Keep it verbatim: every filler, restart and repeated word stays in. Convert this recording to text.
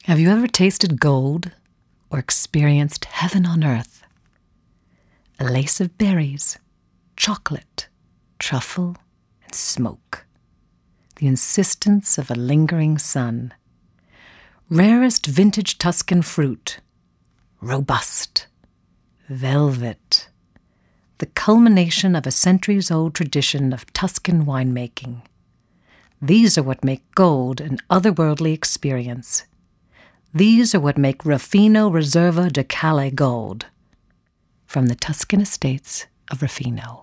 Have you ever tasted gold or experienced heaven on earth? A lace of berries, chocolate, truffle, and smoke. The insistence of a lingering sun. Rarest vintage Tuscan fruit. Robust. Velvet. The culmination of a centuries-old tradition of Tuscan winemaking. These are what make gold an otherworldly experience. These are what make Ruffino Reserva di Cale gold. From the Tuscan estates of Ruffino.